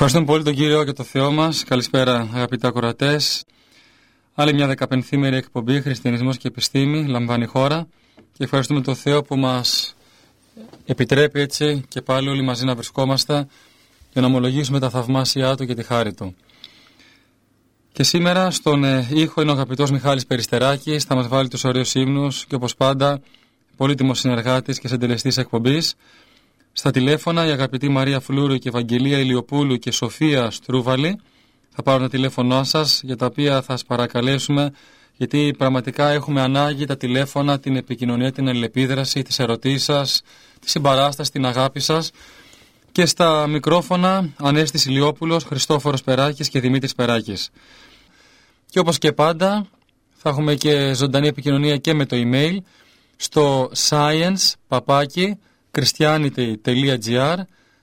Ευχαριστούμε πολύ τον Κύριο και το Θεό μας. Καλησπέρα αγαπητοί ακροατές. Άλλη μια 15ημερη εκπομπή Χριστιανισμός και Επιστήμη λαμβάνει χώρα και ευχαριστούμε τον Θεό που μας επιτρέπει έτσι και πάλι όλοι μαζί να βρισκόμαστε για να ομολογήσουμε τα θαυμάσια Του και τη χάρη Του. Και σήμερα στον ήχο είναι ο αγαπητός Μιχάλης Περιστεράκης, θα μας βάλει τους ωραίους ύμνους και όπως πάντα πολύτιμος συνεργάτης και συντελεστής εκπομπής. Στα τηλέφωνα η αγαπητή Μαρία Φλούρου και Ευαγγελία Ηλιοπούλου και Σοφία Στρούβαλη θα πάρουν τα τηλέφωνά σας, για τα οποία θα σας παρακαλέσουμε, γιατί πραγματικά έχουμε ανάγκη τα τηλέφωνα, την επικοινωνία, την αλληλεπίδραση, τις ερωτήσεις σας, τη συμπαράσταση, την αγάπη σας. Και στα μικρόφωνα Ανέστης Ηλιόπουλος, Χριστόφορος Περάκης και Δημήτρης Περάκης. Και όπως και πάντα θα έχουμε και ζωντανή επικοινωνία και με το email στο science@christianity.gr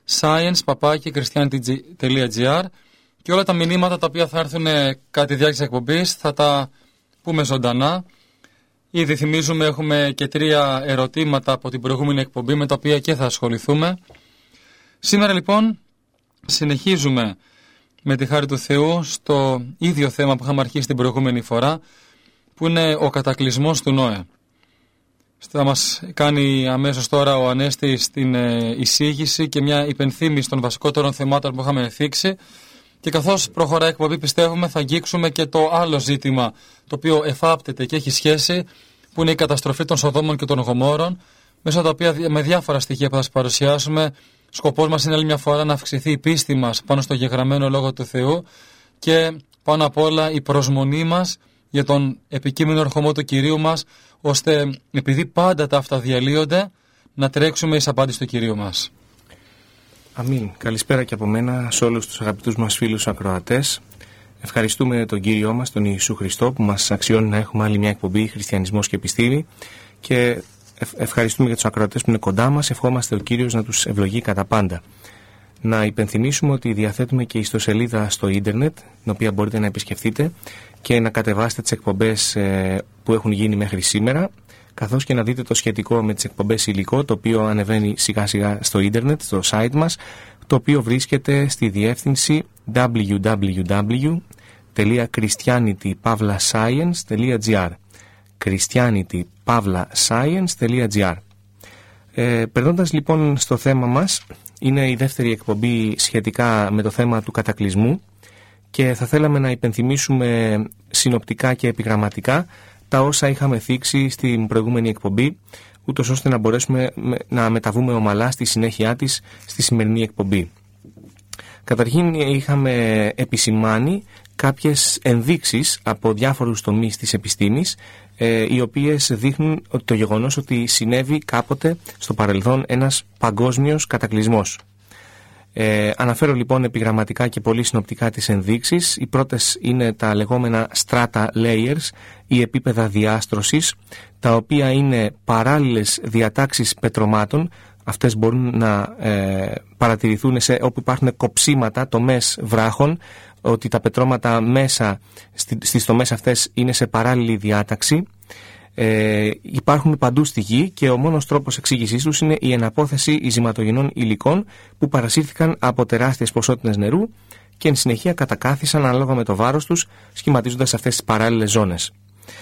science@christianity.gr και όλα τα μηνύματα τα οποία θα έρθουν κατά τη διάρκεια της εκπομπής θα τα πούμε ζωντανά. Ήδη θυμίζουμε έχουμε και 3 ερωτήματα από την προηγούμενη εκπομπή με τα οποία και θα ασχοληθούμε. Σήμερα λοιπόν συνεχίζουμε με τη χάρη του Θεού στο ίδιο θέμα που είχαμε αρχίσει την προηγούμενη φορά, που είναι ο κατακλυσμός του Νόε. Θα μας κάνει αμέσως τώρα ο Ανέστης την εισήγηση και μια υπενθύμηση των βασικότερων θεμάτων που είχαμε θίξει, και καθώς προχωράει η εκπομπή πιστεύουμε θα αγγίξουμε και το άλλο ζήτημα το οποίο εφάπτεται και έχει σχέση, που είναι η καταστροφή των Σοδόμων και των Γομόρων, μέσα από τα οποία με διάφορα στοιχεία που θα σας παρουσιάσουμε σκοπός μας είναι άλλη μια φορά να αυξηθεί η πίστη μας πάνω στο γεγραμμένο Λόγο του Θεού και πάνω απ' όλα η προσμονή μας για τον επικείμενο ερχομό του Κυρίου μας, ώστε επειδή πάντα τα αυτά διαλύονται να τρέξουμε εις απάντηση του Κυρίου μας. Αμήν. Καλησπέρα και από μένα σε όλους τους αγαπητούς μας φίλους ακροατές. Ευχαριστούμε τον Κύριό μας, τον Ιησού Χριστό, που μας αξιώνει να έχουμε άλλη μια εκπομπή Χριστιανισμός και Επιστήμη, και ευχαριστούμε για τους ακροατές που είναι κοντά μας. Ευχόμαστε ο Κύριος να τους ευλογεί κατά πάντα. Να υπενθυμίσουμε ότι διαθέτουμε και ιστοσελίδα στο ίντερνετ, την οποία μπορείτε να επισκεφτείτε και να κατεβάσετε τις εκπομπές που έχουν γίνει μέχρι σήμερα, καθώς και να δείτε το σχετικό με τις εκπομπές υλικό, το οποίο ανεβαίνει σιγά σιγά στο ίντερνετ, στο site μας, το οποίο βρίσκεται στη διεύθυνση www.christianity-science.gr christianity-science.gr. Περνώντας λοιπόν στο θέμα μας, είναι η δεύτερη εκπομπή σχετικά με το θέμα του κατακλυσμού και θα θέλαμε να υπενθυμίσουμε συνοπτικά και επιγραμματικά τα όσα είχαμε θίξει στην προηγούμενη εκπομπή, ούτως ώστε να μπορέσουμε να μεταβούμε ομαλά στη συνέχεια της στη σημερινή εκπομπή. Καταρχήν είχαμε επισημάνει κάποιες ενδείξεις από διάφορους τομείς της επιστήμης, οι οποίες δείχνουν ότι το γεγονός ότι συνέβη κάποτε στο παρελθόν ένας παγκόσμιος κατακλυσμός. Αναφέρω λοιπόν επιγραμματικά και πολύ συνοπτικά τις ενδείξεις. Οι πρώτες είναι τα λεγόμενα strata layers ή επίπεδα διάστρωσης, τα οποία είναι παράλληλες διατάξεις πετρωμάτων. Αυτές μπορούν να παρατηρηθούν όπου υπάρχουν κοψίματα, τομές βράχων, ότι τα πετρώματα μέσα στις τομές αυτές είναι σε παράλληλη διάταξη. Υπάρχουν παντού στη γη και ο μόνος τρόπος εξήγησής τους είναι η εναπόθεση ειζηματογενών υλικών που παρασύρθηκαν από τεράστιες ποσότητες νερού και εν συνεχεία κατακάθισαν ανάλογα με το βάρος τους, σχηματίζοντας αυτές τις παράλληλες ζώνες.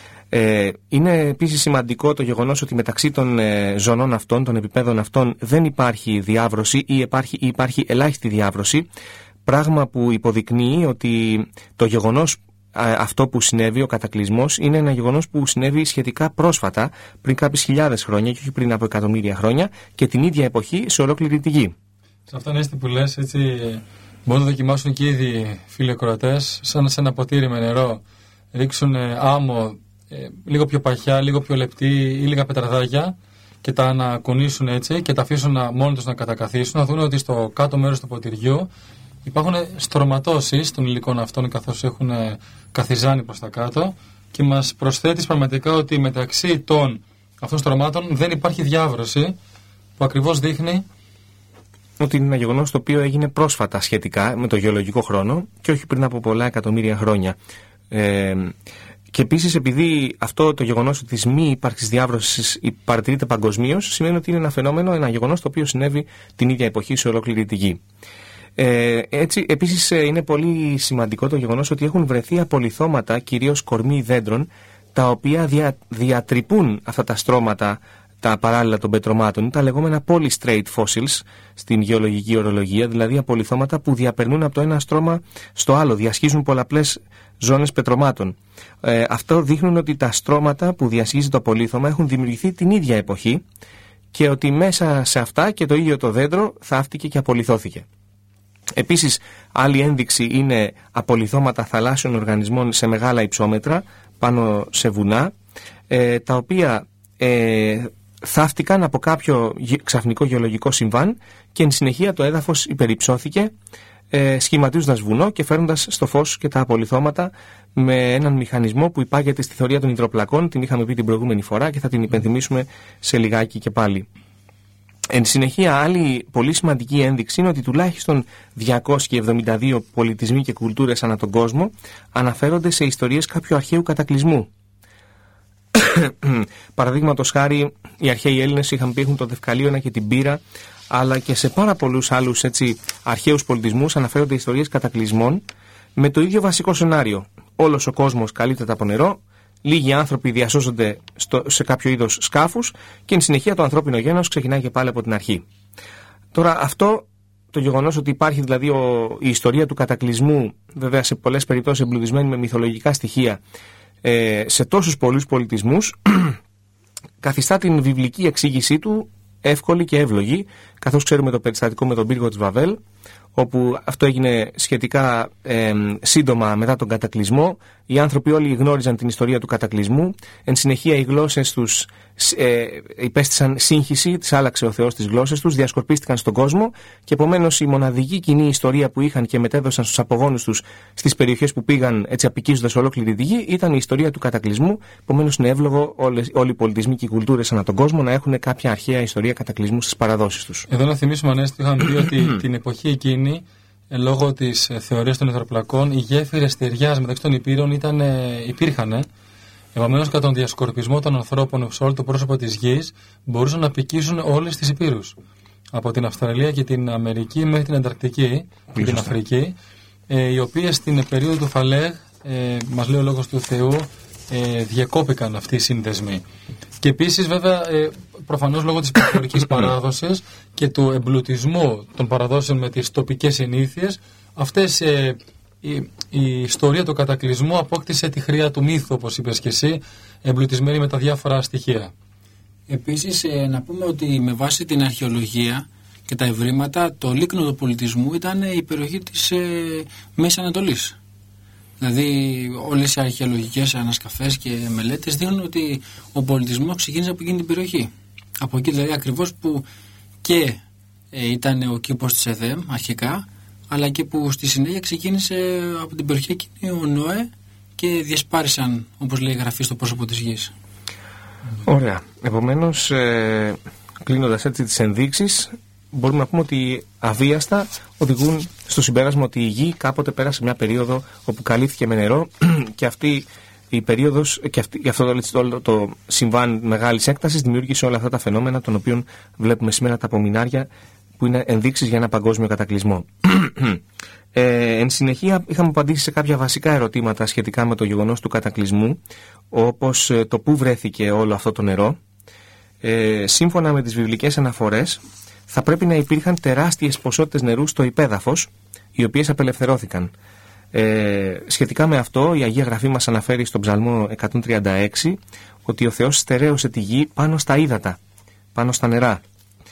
Είναι επίσης σημαντικό το γεγονός ότι μεταξύ των ζωνών αυτών, των επιπέδων αυτών, δεν υπάρχει διάβρωση ή υπάρχει ελάχιστη διάβρωση, πράγμα που υποδεικνύει ότι το γεγονός αυτό που συνέβη, ο κατακλυσμός, είναι ένα γεγονός που συνέβη σχετικά πρόσφατα, πριν κάποιες χιλιάδες χρόνια και όχι πριν από εκατομμύρια χρόνια, και την ίδια εποχή σε ολόκληρη τη γη. Σε αυτό είναι που λες, έτσι, μπορούν να δοκιμάσουν και ήδη φίλοι ακροατές, σαν σε ένα ποτήρι με νερό, ρίξουν άμμο, λίγο πιο παχιά, λίγο πιο λεπτή ή λίγα πετραδάκια και τα ανακουνήσουν έτσι και τα αφήσουν μόνοι τους να κατακαθίσουν, να δουν ότι στο κάτω μέρος του ποτηριού υπάρχουν στρωματώσεις των υλικών αυτών καθώς έχουν καθιζάνει προς τα κάτω, και μας προσθέτει πραγματικά ότι μεταξύ των αυτών στρωμάτων δεν υπάρχει διάβρωση, που ακριβώς δείχνει ότι είναι ένα γεγονός το οποίο έγινε πρόσφατα σχετικά με το γεωλογικό χρόνο και όχι πριν από πολλά εκατομμύρια χρόνια. Και επίσης, επειδή αυτό το γεγονός της μη ύπαρξης διάβρωσης παρατηρείται παγκοσμίως, σημαίνει ότι είναι ένα φαινόμενο, ένα γεγονός το οποίο συνέβη την ίδια εποχή σε ολόκληρη τη γη. Έτσι, επίσης είναι πολύ σημαντικό το γεγονός ότι έχουν βρεθεί απολιθώματα, κυρίως κορμί δέντρων, τα οποία διατρυπούν αυτά τα στρώματα, τα παράλληλα των πετρωμάτων, τα λεγόμενα polystrate fossils στην γεωλογική ορολογία, δηλαδή απολιθώματα που διαπερνούν από το ένα στρώμα στο άλλο, διασχίζουν πολλαπλές ζώνες πετρωμάτων. Αυτό δείχνουν ότι τα στρώματα που διασχίζει το απολίθωμα έχουν δημιουργηθεί την ίδια εποχή και ότι μέσα σε αυτά και το ίδιο το δέντρο θαύτηκε και απολιθώθηκε. Επίσης, άλλη ένδειξη είναι απολιθώματα θαλάσσιων οργανισμών σε μεγάλα υψόμετρα πάνω σε βουνά, τα οποία θαύτηκαν από κάποιο ξαφνικό γεωλογικό συμβάν και εν συνεχεία το έδαφος υπερυψώθηκε, σχηματίζοντας βουνό και φέρνοντας στο φως και τα απολιθώματα με έναν μηχανισμό που υπάγεται στη θεωρία των υδροπλακών. Την είχαμε πει την προηγούμενη φορά και θα την υπενθυμίσουμε σε λιγάκι και πάλι. Εν συνεχεία, άλλη πολύ σημαντική ένδειξη είναι ότι τουλάχιστον 272 πολιτισμοί και κουλτούρες ανά τον κόσμο αναφέρονται σε ιστορίες κάποιου αρχαίου κατακλυσμού. Παραδείγματος χάρη, οι αρχαίοι Έλληνες είχαν πει έχουν το Δευκαλίωνα και την Πύρα, αλλά και σε πάρα πολλούς άλλους αρχαίους πολιτισμούς αναφέρονται ιστορίες κατακλυσμών με το ίδιο βασικό σενάριο. Όλος ο κόσμος καλύπτεται από νερό, λίγοι άνθρωποι διασώζονται σε κάποιο είδος σκάφους και εν συνεχεία το ανθρώπινο γένος ξεκινάει και πάλι από την αρχή. Τώρα αυτό το γεγονός ότι υπάρχει δηλαδή η ιστορία του κατακλυσμού, βέβαια σε πολλές περιπτώσεις εμπλουτισμένη με μυθολογικά στοιχεία, σε τόσους πολλούς πολιτισμούς, καθιστά την βιβλική εξήγησή του εύκολη και εύλογη, καθώς ξέρουμε το περιστατικό με τον πύργο της Βαβέλ, όπου αυτό έγινε σχετικά σύντομα μετά τον κατακλυσμό. Οι άνθρωποι όλοι γνώριζαν την ιστορία του κατακλυσμού. Εν συνεχεία οι γλώσσες τους υπέστησαν σύγχυση, τις άλλαξε ο Θεός τις γλώσσες τους, διασκορπίστηκαν στον κόσμο και επομένως η μοναδική κοινή ιστορία που είχαν και μετέδωσαν στους απογόνους τους στις περιοχές που πήγαν, έτσι απικίζοντας ολόκληρη τη γη, ήταν η ιστορία του κατακλυσμού. Επομένως είναι εύλογο όλοι οι πολιτισμοί και οι κουλτούρες ανά τον κόσμο να έχουν κάποια αρχαία ιστορία κατακλυσμού στις παραδόσεις τους. Εδώ να θυμίσουμε, Ανέστη, είχαμε πει ότι την εποχή εκείνη, λόγω της θεωρίας των υδροπλακών, οι γέφυρες ταιριάς μεταξύ των υπήρων υπήρχαν. Επομένως, κατά τον διασκορπισμό των ανθρώπων σε όλο το πρόσωπο της γης, μπορούσαν να πικήσουν όλες τις υπήρους. Από την Αυστραλία και την Αμερική μέχρι την Ανταρκτική και την Αφρική, οι οποίες στην περίοδο του Φαλέγ, μας λέει ο λόγος του Θεού, διεκόπηκαν αυτοί οι σύνδεσμοι. Και επίσης, βέβαια, προφανώς λόγω της πληθωρικής παράδοσης και του εμπλουτισμού των παραδόσεων με τις τοπικές συνήθειες, αυτές η ιστορία του κατακλυσμού απόκτησε τη χρειά του μύθου, όπως είπες και εσύ, εμπλουτισμένη με τα διάφορα στοιχεία. Επίσης, να πούμε ότι με βάση την αρχαιολογία και τα ευρήματα, το λίκνο του πολιτισμού ήταν η περιοχή της Μέσης Ανατολής. Δηλαδή, όλες οι αρχαιολογικές ανασκαφές και μελέτες δείχνουν ότι ο πολιτισμός ξεκίνησε από εκείνη την περιοχή. Από εκεί, δηλαδή, ακριβώς που και ήταν ο κήπος της Εδέμ αρχικά, αλλά και που στη συνέχεια ξεκίνησε από την περιοχή εκείνη ο Νόε και διασπάρισαν, όπως λέει η Γραφή, στο πρόσωπο της γης. Ωραία. Επομένως, κλείνοντας έτσι τις ενδείξεις, μπορούμε να πούμε ότι αβίαστα οδηγούν στο συμπέρασμα ότι η γη κάποτε πέρασε μια περίοδο όπου καλύφθηκε με νερό και αυτή η περίοδος και αυτό το συμβάν μεγάλης έκτασης δημιούργησε όλα αυτά τα φαινόμενα των οποίων βλέπουμε σήμερα τα απομεινάρια, που είναι ενδείξεις για ένα παγκόσμιο κατακλυσμό. Εν συνεχεία είχαμε απαντήσει σε κάποια βασικά ερωτήματα σχετικά με το γεγονός του κατακλυσμού, όπως το πού βρέθηκε όλο αυτό το νερό. Σύμφωνα με τις βιβλικές αναφορές, θα πρέπει να υπήρχαν τεράστιες ποσότητες νερού στο υπέδαφος, οι οποίες απελευθερώθηκαν. Σχετικά με αυτό, η Αγία Γραφή μας αναφέρει στον Ψαλμό 136 ότι ο Θεός στερέωσε τη γη πάνω στα ύδατα, πάνω στα νερά.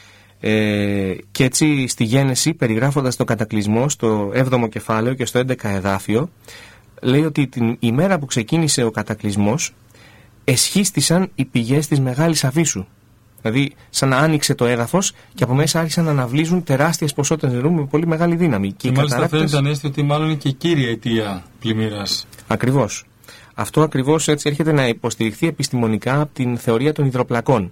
Και έτσι στη Γένεση, περιγράφοντας τον κατακλυσμό στο 7ο κεφάλαιο και στο 11 εδάφιο, λέει ότι την ημέρα που ξεκίνησε ο κατακλυσμός εσχίστησαν οι πηγές της Μεγάλης Αβύσσου. Δηλαδή σαν να άνοιξε το έδαφος και από μέσα άρχισαν να αναβλύζουν τεράστιες ποσότητες νερού με πολύ μεγάλη δύναμη. Και μάλιστα φαίνεται, Ανέστη, ότι μάλλον είναι και η κύρια αιτία πλημμύρας. Ακριβώς. Αυτό ακριβώς έτσι έρχεται να υποστηριχθεί επιστημονικά από την θεωρία των υδροπλακών.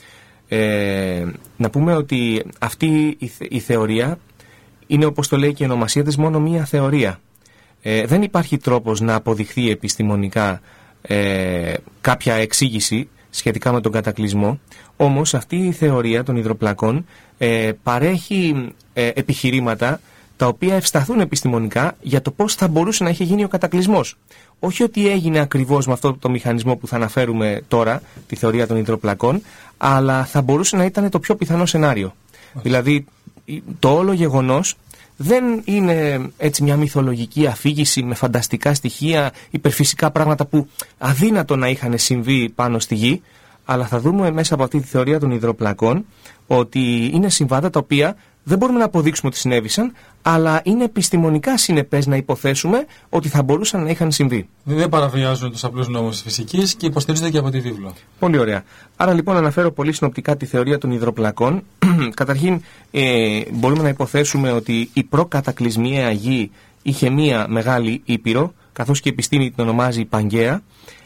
Να πούμε ότι αυτή η θεωρία είναι, όπως το λέει και η ονομασία της, μόνο μία θεωρία. Δεν υπάρχει τρόπος να αποδειχθεί επιστημονικά κάποια εξήγηση σχετικά με τον κατακλυσμό. Όμως αυτή η θεωρία των υδροπλακών παρέχει επιχειρήματα τα οποία ευσταθούν επιστημονικά για το πώς θα μπορούσε να είχε γίνει ο κατακλυσμός. Όχι ότι έγινε ακριβώς με αυτό το μηχανισμό που θα αναφέρουμε τώρα, τη θεωρία των υδροπλακών, αλλά θα μπορούσε να ήταν το πιο πιθανό σενάριο. Δηλαδή, το όλο γεγονός δεν είναι έτσι μια μυθολογική αφήγηση με φανταστικά στοιχεία, υπερφυσικά πράγματα που αδύνατο να είχαν συμβεί πάνω στη γη, αλλά θα δούμε μέσα από αυτή τη θεωρία των υδροπλακών ότι είναι συμβάντα τα οποία δεν μπορούμε να αποδείξουμε ότι συνέβησαν, αλλά είναι επιστημονικά συνεπές να υποθέσουμε ότι θα μπορούσαν να είχαν συμβεί. Δεν παραβιάζουν τους απλούς νόμους της φυσικής και υποστηρίζονται και από τη βίβλο. Πολύ ωραία. Άρα λοιπόν αναφέρω πολύ συνοπτικά τη θεωρία των υδροπλακών. Καταρχήν μπορούμε να υποθέσουμε ότι η προκατακλυσμιαία γη είχε μία μεγάλη ήπειρο, καθώς και η επιστήμη την ονομάζει Παγκαία,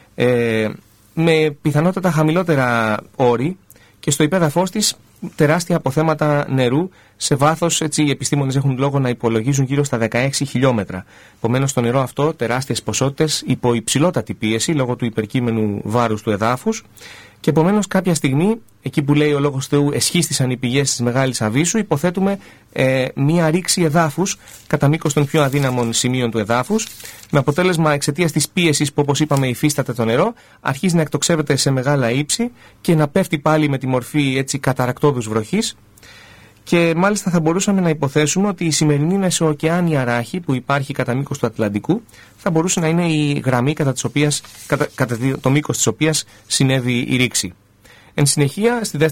με πιθανότατα χαμηλότερα όρη και στο υπέδαφος της τεράστια αποθέματα νερού σε βάθος, έτσι οι επιστήμονες έχουν λόγο να υπολογίζουν γύρω στα 16 χιλιόμετρα. Επομένως το νερό αυτό τεράστιες ποσότητες υπό υψηλότατη πίεση λόγω του υπερκείμενου βάρους του εδάφους και επομένως κάποια στιγμή, εκεί που λέει ο λόγος Θεού εσχίστησαν οι πηγές της Μεγάλης Αβύσσου, υποθέτουμε μία ρήξη εδάφους κατά μήκος των πιο αδύναμων σημείων του εδάφους, με αποτέλεσμα εξαιτίας της πίεσης που όπως είπαμε υφίσταται το νερό, αρχίζει να εκτοξεύεται σε μεγάλα ύψη και να πέφτει πάλι με τη μορφή έτσι καταρακτώδους βροχής. Και μάλιστα θα μπορούσαμε να υποθέσουμε ότι η σημερινή μεσοοκεάνια ράχη που υπάρχει κατά μήκος του Ατλαντικού θα μπορούσε να είναι η γραμμή κατά το μήκος της οποίας συνέβη η ρήξη. Εν συνεχεία, σε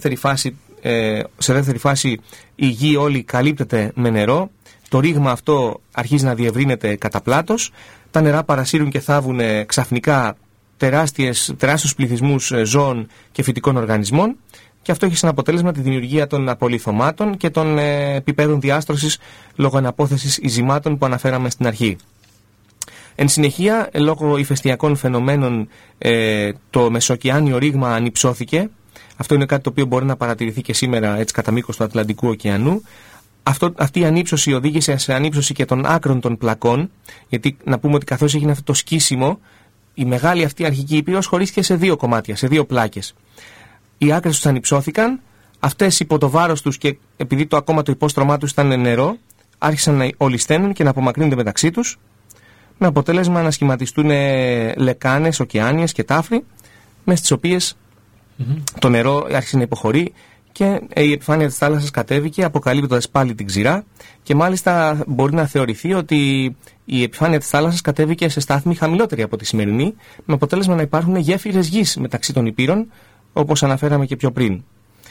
δεύτερη φάση η γη όλη καλύπτεται με νερό, το ρήγμα αυτό αρχίζει να διευρύνεται κατά πλάτος, τα νερά παρασύρουν και θάβουν ξαφνικά τεράστιους πληθυσμούς ζώων και φυτικών οργανισμών και αυτό έχει σαν αποτέλεσμα τη δημιουργία των απολιθωμάτων και των επιπέδων διάστρωσης λόγω αναπόθεσης ειζημάτων που αναφέραμε στην αρχή. Εν συνεχεία, λόγω ηφαιστειακών φαινομένων, το μεσοοκεάνιο ρήγμα ανυψώθηκε. Αυτό είναι κάτι το οποίο μπορεί να παρατηρηθεί και σήμερα έτσι κατά μήκος του Ατλαντικού ωκεανού. Αυτή η ανύψωση οδήγησε σε ανύψωση και των άκρων των πλακών, γιατί να πούμε ότι καθώς έγινε αυτό το σκίσιμο, η μεγάλη αυτή αρχική ήπειρος χωρίστηκε σε δύο κομμάτια, σε δύο πλάκες. Οι άκρες τους ανυψώθηκαν, αυτές υπό το βάρος τους και επειδή ακόμα το υπόστρωμά τους ήταν νερό, άρχισαν να ολισθαίνουν και να απομακρύνονται μεταξύ τους, με αποτέλεσμα να σχηματιστούν λεκάνες, ωκεάνιες και τάφροι, μέσα στις οποίες το νερό άρχισε να υποχωρεί και η επιφάνεια της θάλασσας κατέβηκε, αποκαλύπτοντας πάλι την ξηρά και μάλιστα μπορεί να θεωρηθεί ότι η επιφάνεια της θάλασσας κατέβηκε σε στάθμη χαμηλότερη από τη σημερινή, με αποτέλεσμα να υπάρχουν γέφυρες γης μεταξύ των ηπείρων, όπως αναφέραμε και πιο πριν.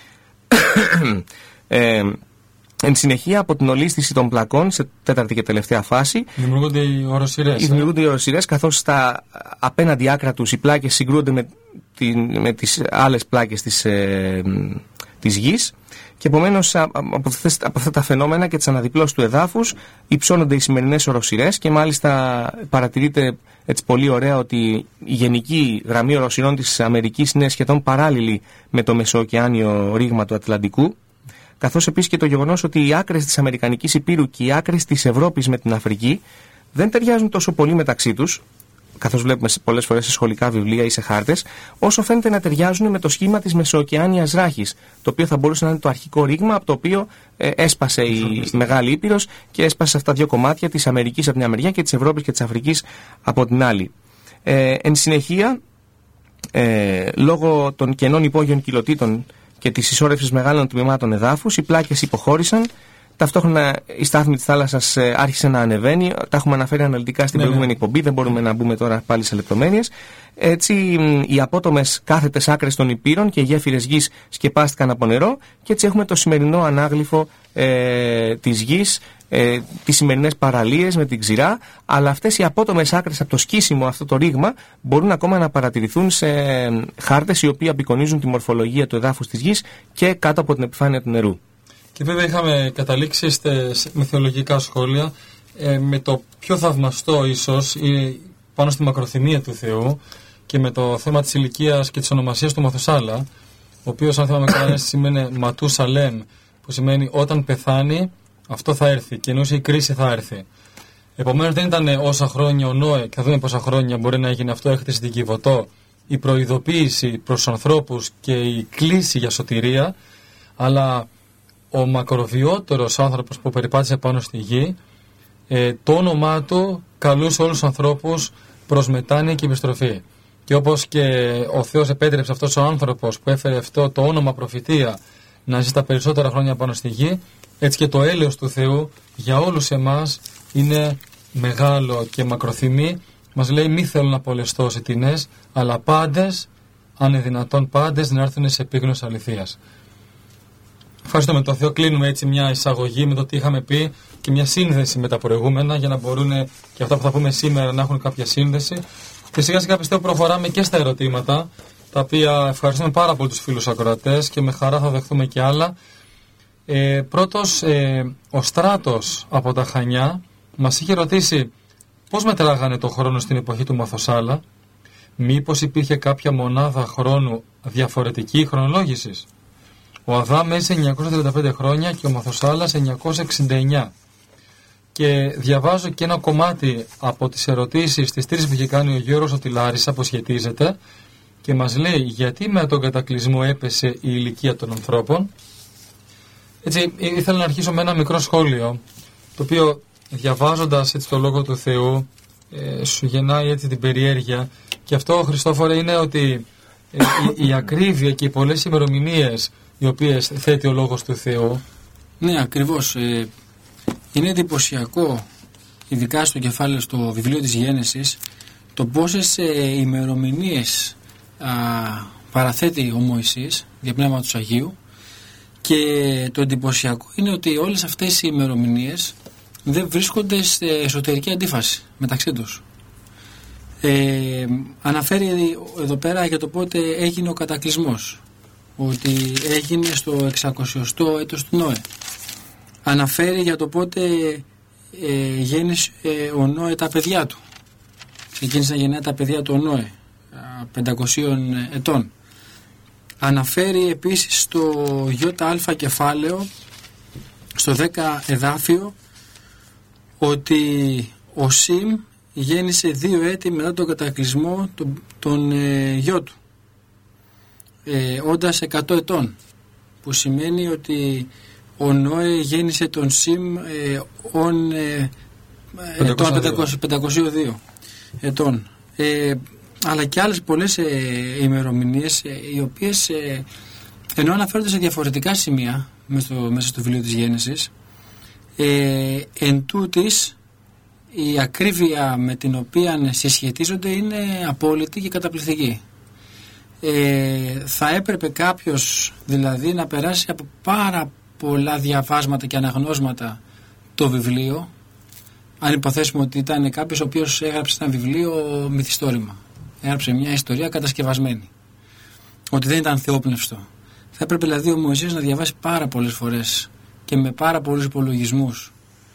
Εν συνεχεία, από την ολίσθηση των πλακών, σε τέταρτη και τελευταία φάση, δημιουργούνται οι οροσειρές, καθώς στα απέναντι άκρα τους οι πλάκες συγκρούονται με τις άλλες πλάκες της γης και επομένως από αυτά τα φαινόμενα και τις αναδιπλώσεις του εδάφους υψώνονται οι σημερινές οροσειρές και μάλιστα παρατηρείται έτσι πολύ ωραία ότι η γενική γραμμή οροσειρών της Αμερικής είναι σχεδόν παράλληλη με το μεσοοκεάνιο ρήγμα του Ατλαντικού, καθώς επίσης και το γεγονός ότι οι άκρες της Αμερικανικής Υπήρου και οι άκρες της Ευρώπης με την Αφρική δεν ταιριάζουν τόσο πολύ μεταξύ τους, καθώς βλέπουμε πολλές φορές σε σχολικά βιβλία ή σε χάρτες, όσο φαίνεται να ταιριάζουν με το σχήμα της μεσοοκεάνιας ράχης, το οποίο θα μπορούσε να είναι το αρχικό ρήγμα από το οποίο έσπασε η Μεγάλη Ήπειρος και έσπασε αυτά δύο κομμάτια της Αμερικής από την μεριά και της Ευρώπης και της Αφρικής από την άλλη. Εν συνεχεία, λόγω των κενών υπόγειων κοιλωτήτων και της συσσόρευσης μεγάλων τμήματων εδάφους, οι πλάκες υποχώρησαν. Ταυτόχρονα η στάθμη της θάλασσας άρχισε να ανεβαίνει. Τα έχουμε αναφέρει αναλυτικά στην προηγούμενη εκπομπή, δεν μπορούμε να μπούμε τώρα πάλι σε λεπτομέρειες. Έτσι, οι απότομες κάθετες άκρες των ηπείρων και οι γέφυρες γης σκεπάστηκαν από νερό και έτσι έχουμε το σημερινό ανάγλυφο της γης, τις σημερινές παραλίες με την ξηρά, αλλά αυτές οι απότομες άκρες από το σκίσιμο αυτό το ρήγμα μπορούν ακόμα να παρατηρηθούν σε χάρτες οι οποίοι απεικονίζουν τη μορφολογία του εδάφους της γης και κάτω από την επιφάνεια του νερού. Και βέβαια είχαμε καταλήξει με θεολογικά σχόλια με το πιο θαυμαστό ίσως πάνω στη μακροθυμία του Θεού και με το θέμα της ηλικίας και της ονομασίας του Μαθουσάλα, ο οποίος αν θυμάμαι καλά σημαίνει Ματούσαλέμ, που σημαίνει όταν πεθάνει αυτό θα έρθει και εννοούσε η κρίση θα έρθει. Επομένως δεν ήταν όσα χρόνια ο Νόε, και θα δούμε πόσα χρόνια μπορεί να γίνει αυτό, έχετε στην Κιβωτό, η προειδοποίηση προς τους ανθρώπους και η κλίση για σωτηρία, αλλά ο μακροβιότερος άνθρωπος που περιπάτησε πάνω στη γη το όνομά του καλούσε όλους τους ανθρώπους προς μετάνοια και επιστροφή. Και όπως και ο Θεός επέτρεψε αυτός ο άνθρωπος που έφερε αυτό το όνομα προφητεία να ζει τα περισσότερα χρόνια πάνω στη γη, έτσι και το έλεος του Θεού για όλους εμάς είναι μεγάλο και μακροθυμί. Μας λέει μη θέλω να απολεστώ σε τινές, αλλά πάντες, αν είναι δυνατόν πάντες, να έρθουν σε επίγνωση αληθείας. Ευχαριστούμε τον Θεό. Κλείνουμε έτσι μια εισαγωγή με το τι είχαμε πει και μια σύνδεση με τα προηγούμενα, για να μπορούν και αυτά που θα πούμε σήμερα να έχουν κάποια σύνδεση. Και σιγά σιγά πιστεύω προχωράμε και στα ερωτήματα, τα οποία ευχαριστούμε πάρα πολύ τους φίλους ακροατές και με χαρά θα δεχθούμε και άλλα. Πρώτος, ο Στράτος από τα Χανιά μας είχε ρωτήσει πώς μετράγανε το χρόνο στην εποχή του Μαθοσάλα, μήπως υπήρχε κάποια μονάδα χρόνου διαφορετική χρονολόγησης. Ο Αδάμ έζησε 935 χρόνια και ο Μαθοσάλας 969. Και διαβάζω και ένα κομμάτι από τις ερωτήσεις της τρεις που είχε κάνει ο Γιώργος ο Τιλάρης που σχετίζεται και μας λέει γιατί με τον κατακλυσμό έπεσε η ηλικία των ανθρώπων. Έτσι ήθελα να αρχίσω με ένα μικρό σχόλιο, το οποίο διαβάζοντας έτσι το Λόγο του Θεού σου γεννάει έτσι την περιέργεια, και αυτό, Χριστόφορε, είναι ότι η ακρίβεια και οι πολλές ημερομηνίες οι οποίες θέτει ο Λόγος του Θεού. Ναι, ακριβώς. Είναι εντυπωσιακό, ειδικά στο κεφάλαιο, στο βιβλίο της Γένεσης, το πόσες ημερομηνίες παραθέτει ο Μωυσής για πνεύμα του Αγίου, και το εντυπωσιακό είναι ότι όλες αυτές οι ημερομηνίες δεν βρίσκονται σε εσωτερική αντίφαση μεταξύ τους. Αναφέρει εδώ πέρα για το πότε έγινε ο κατακλυσμός, ότι έγινε στο 600ο έτος του Νόε. Αναφέρει για το πότε γέννησε ο Νόε τα παιδιά του. Ξεκίνησε να γεννάει τα παιδιά του ο Νόε 500 ετών. Αναφέρει επίσης στο ΙΑ κεφάλαιο, στο 10 εδάφιο, ότι ο Σιμ γέννησε 2 έτη μετά τον κατακλυσμό των γιο του, όντας 100 ετών, που σημαίνει ότι ο Νόε γέννησε τον Σιμ 502 ετών. Αλλά και άλλες πολλές ημερομηνίες, οι οποίες ενώ αναφέρονται σε διαφορετικά σημεία μέσα στο βιβλίο της Γέννησης, εν τούτης η ακρίβεια με την οποία συσχετίζονται είναι απόλυτη και καταπληκτική. Θα έπρεπε κάποιος δηλαδή να περάσει από πάρα πολλά διαβάσματα και αναγνώσματα το βιβλίο, αν υποθέσουμε ότι ήταν κάποιος ο οποίος έγραψε ένα βιβλίο μυθιστόρημα, έγραψε μια ιστορία κατασκευασμένη, ότι δεν ήταν θεόπνευστο. Θα έπρεπε δηλαδή ο Μωυσής να διαβάσει πάρα πολλές φορές και με πάρα πολλούς υπολογισμούς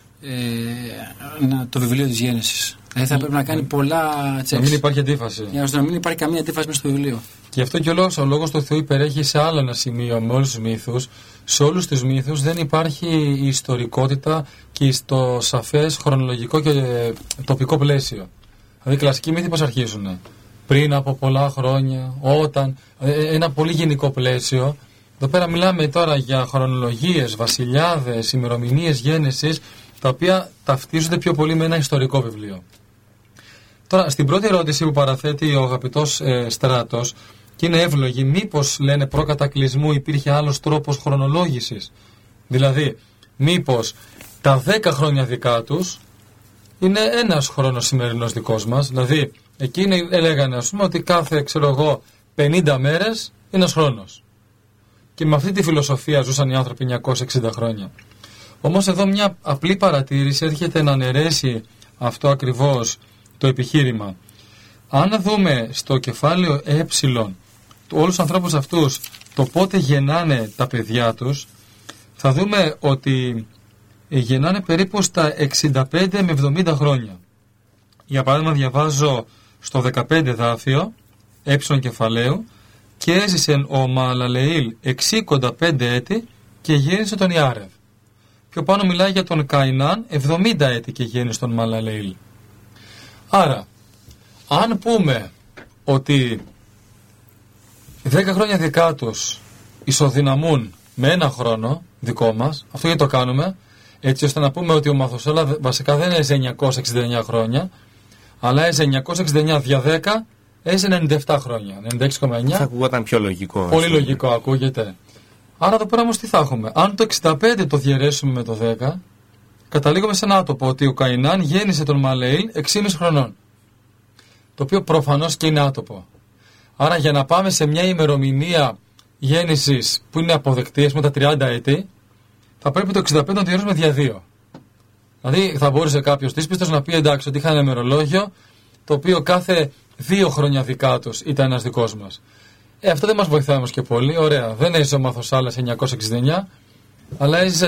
το βιβλίο της Γέννησης. Δηλαδή θα πρέπει να κάνει πολλά τσέξ. Να μην υπάρχει αντίφαση. Για να μην υπάρχει καμία αντίφαση μέσα στο βιβλίο. Και αυτό και ο λόγος του Θεού υπερέχει σε άλλο ένα σημείο με όλους τους μύθους. Σε όλους τους μύθους δεν υπάρχει η ιστορικότητα και το σαφές χρονολογικό και τοπικό πλαίσιο. Δηλαδή οι κλασικοί μύθοι πώς αρχίζουν? Πριν από πολλά χρόνια, όταν. Ένα πολύ γενικό πλαίσιο. Εδώ πέρα μιλάμε τώρα για χρονολογίες, βασιλιάδες, ημερομηνίες γέννησης, τα οποία ταυτίζονται πιο πολύ με ένα ιστορικό βιβλίο. Τώρα, στην πρώτη ερώτηση που παραθέτει ο αγαπητός Στράτος, και είναι εύλογη, μήπως λένε προκατακλυσμού υπήρχε άλλος τρόπος χρονολόγησης? Δηλαδή, μήπως τα 10 χρόνια δικά τους είναι ένας χρόνος σημερινός δικός μας? Δηλαδή, εκείνοι έλεγαν, ας πούμε, ότι κάθε, 50 μέρες είναι ένας χρόνος. Και με αυτή τη φιλοσοφία ζούσαν οι άνθρωποι 960 χρόνια. Όμως εδώ μια απλή παρατήρηση έρχεται να αναιρέσει αυτό ακριβώς το επιχείρημα. Αν δούμε στο κεφάλαιο όλους τους ανθρώπους αυτούς, το πότε γεννάνε τα παιδιά τους, θα δούμε ότι γεννάνε περίπου στα 65 με 70 χρόνια. Για παράδειγμα, διαβάζω στο 15 δάφιο κεφαλαίου, και έζησε ο Μαλαλεήλ 65 έτη και γέννησε τον Ιάρευ. Πιο πάνω μιλάει για τον Καϊνάν 70 έτη και γέννησε τον Μαλαλεήλ. Άρα, αν πούμε ότι 10 χρόνια δικά τους ισοδυναμούν με ένα χρόνο δικό μας, αυτό γιατί το κάνουμε? Έτσι ώστε να πούμε ότι ο Μαθουσάλα βασικά δεν έζησε 969 χρόνια, αλλά έζησε 969 δια 10, έζησε 97 χρόνια, 96,9. Θα ακούγονταν πιο λογικό. Πολύ λογικό ακούγεται. Άρα εδώ πέρα όμως τι θα έχουμε? Αν το 65 το διαιρέσουμε με το 10, καταλήγουμε σε ένα άτομο ότι ο Καϊνάν γέννησε τον Μαλεήλ 6,5 χρονών. Το οποίο προφανώς και είναι άτομο. Άρα για να πάμε σε μια ημερομηνία γέννησης που είναι αποδεκτή, με τα 30 έτη, θα πρέπει το 65 να το διαιρέσουμε δια 2. Δηλαδή θα μπορούσε κάποιος δύσπιστος να πει εντάξει ότι είχα ένα ημερολόγιο το οποίο κάθε 2 χρόνια δικά τους ήταν ένας δικός μας. Αυτό δεν μας βοηθάει όμως και πολύ. Ωραία, δεν έζησε ο Μαθουσάλας 969, αλλά έζησε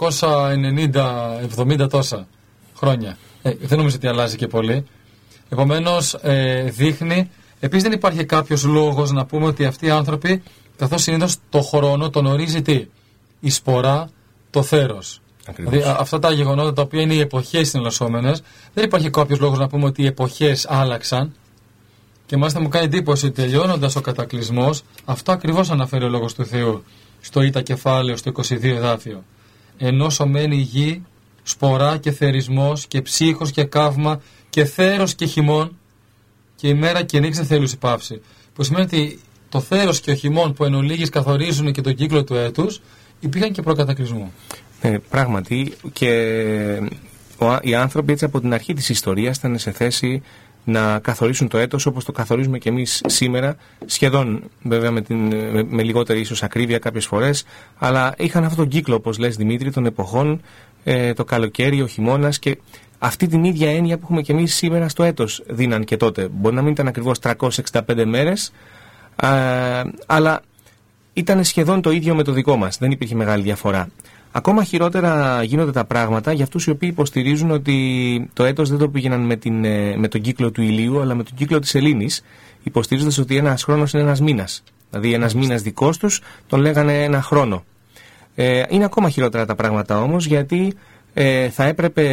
490-70 τόσα χρόνια. Δεν νομίζω ότι αλλάζει και πολύ. Επομένως δείχνει. Επίσης δεν υπάρχει κάποιος λόγος να πούμε ότι αυτοί οι άνθρωποι, καθώς συνήθως το χρόνο τον ορίζει τι? Η σπορά, το θέρος. Δηλαδή αυτά τα γεγονότα τα οποία είναι οι εποχές συναλλασσόμενες, δεν υπάρχει κάποιος λόγος να πούμε ότι οι εποχές άλλαξαν. Και μάλιστα μου κάνει εντύπωση ότι τελειώνοντας ο κατακλυσμός, αυτό ακριβώς αναφέρει ο Λόγος του Θεού στο Ήτα κεφάλαιο, στο 22 εδάφιο. Ενώ σωμένη η γη, σπορά και θερισμός και ψύχος και καύμα και θέρος και χειμών, και η μέρα και η νύχτα θέλουση πάυση. Που σημαίνει ότι το θέρος και ο χειμών που εν ολίγης καθορίζουν και τον κύκλο του έτους, υπήρχαν και προκατακλυσμού. Πράγματι, και οι άνθρωποι έτσι από την αρχή της ιστορίας ήταν σε θέση να καθορίσουν το έτος όπως το καθορίζουμε και εμείς σήμερα, σχεδόν βέβαια με λιγότερη ίσως ακρίβεια κάποιες φορές, αλλά είχαν αυτόν τον κύκλο, όπως λες Δημήτρη, των εποχών, το καλοκαίρι, ο χειμώνας, και αυτή την ίδια έννοια που έχουμε και εμείς σήμερα στο έτος δίναν και τότε. Μπορεί να μην ήταν ακριβώς 365 μέρες, αλλά ήταν σχεδόν το ίδιο με το δικό μας, δεν υπήρχε μεγάλη διαφορά. Ακόμα χειρότερα γίνονται τα πράγματα για αυτούς οι οποίοι υποστηρίζουν ότι το έτος δεν το πήγαιναν με τον κύκλο του ηλίου, αλλά με τον κύκλο της σελήνης, υποστηρίζοντας ότι ένας χρόνος είναι ένας μήνας. Δηλαδή ένας μήνας δικός τους τον λέγανε ένα χρόνο. Είναι ακόμα χειρότερα τα πράγματα όμως, γιατί θα έπρεπε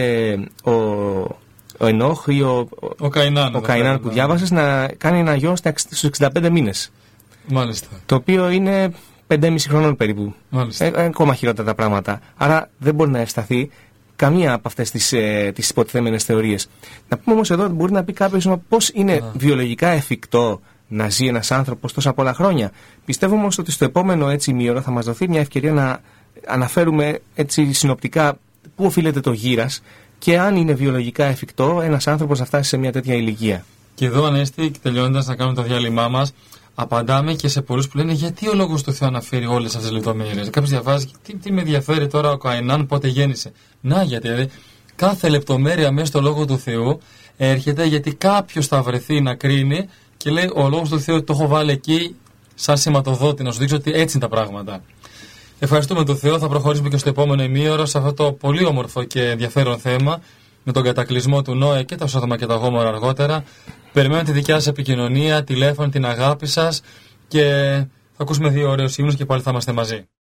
ο Ενόχ ή ο Καϊνάν που διάβασες να κάνει ένα γιο στους 65 μήνες. Μάλιστα. Το οποίο είναι 5,5 χρονών περίπου. Ακόμα χειρότερα τα πράγματα. Άρα δεν μπορεί να ευσταθεί καμία από αυτές τις υποτιθέμενες θεωρίες. Να πούμε όμως εδώ, μπορεί να πει κάποιος πώς είναι βιολογικά εφικτό να ζει ένας άνθρωπος τόσα πολλά χρόνια. Πιστεύω όμως ότι στο επόμενο ημίωρο θα μας δοθεί μια ευκαιρία να αναφέρουμε έτσι συνοπτικά πού οφείλεται το γύρας και αν είναι βιολογικά εφικτό ένας άνθρωπος να φτάσει σε μια τέτοια ηλικία. Και εδώ, Ανέστη, τελειώνοντας να κάνουμε το διάλειμμά μας, απαντάμε και σε πολλούς που λένε γιατί ο Λόγος του Θεού αναφέρει όλες αυτές τις λεπτομέρειες. Κάποιος διαβάζει, τι με ενδιαφέρει τώρα ο Καϊνάν πότε γέννησε. Να, γιατί δηλαδή, κάθε λεπτομέρεια μέσα στο Λόγο του Θεού έρχεται γιατί κάποιος θα βρεθεί να κρίνει και λέει ο Λόγος του Θεού το έχω βάλει εκεί σαν σηματοδότη να σου δείξω ότι έτσι είναι τα πράγματα. Ευχαριστούμε τον Θεό, θα προχωρήσουμε και στο επόμενο ημίωρο σε αυτό το πολύ όμορφο και ενδιαφέρον θέμα με τον κατακλυσμό του Νόε και τα Σόδομα και τα Γόμορα αργότερα. Περιμένω τη δικιά σας επικοινωνία, τηλέφωνο, την αγάπη σας και θα ακούσουμε 2 ωραίους ύμνους και πάλι θα είμαστε μαζί.